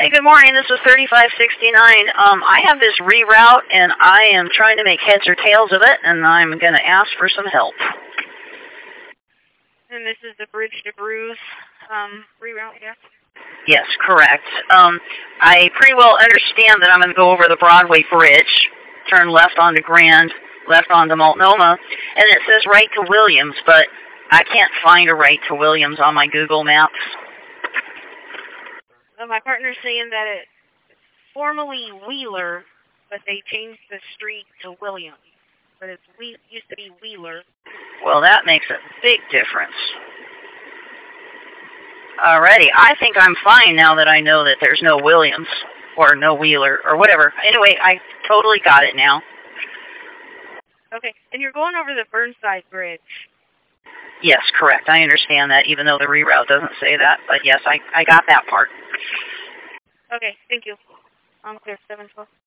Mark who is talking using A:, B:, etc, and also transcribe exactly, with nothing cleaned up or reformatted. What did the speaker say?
A: Hey, good morning. This is thirty-five sixty-nine. Um, I have this reroute, and I am trying to make heads or tails of it, and I'm going to ask for some help.
B: And this is the Bridge to Bruise um, reroute, yes?
A: Yes, correct. Um, I pretty well understand that I'm going to go over the Broadway Bridge, turn left onto Grand, left onto Multnomah, and it says right to Williams, but I can't find a right to Williams on my Google Maps.
B: Well, my partner's saying that it's formerly Wheeler, but they changed the street to Williams. But it's we used to be Wheeler.
A: Well, that makes a big difference. Alrighty, I think I'm fine now that I know that there's no Williams, or no Wheeler, or whatever. Anyway, I totally got it now.
B: Okay, and you're going over the Burnside Bridge.
A: Yes, correct. I understand that, even though the reroute doesn't say that. But yes, I, I got that part.
B: Okay, thank you. I'm clear, seven twelve.